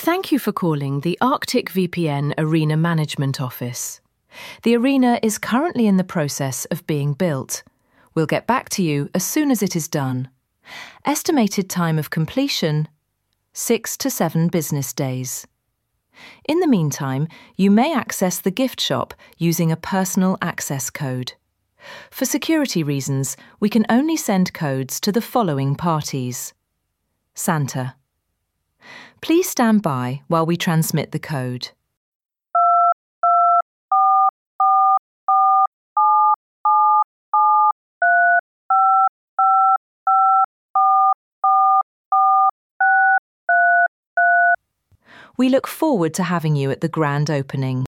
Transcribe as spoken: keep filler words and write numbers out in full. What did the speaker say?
Thank you for calling the Arctic V P N Arena Management Office. The arena is currently in the process of being built. We'll get back to you as soon as it is done. Estimated time of completion, six to seven business days. In the meantime, you may access the gift shop using a personal access code. For security reasons, we can only send codes to the following parties. Santa. Please stand by while we transmit the code. We look forward to having you at the grand opening.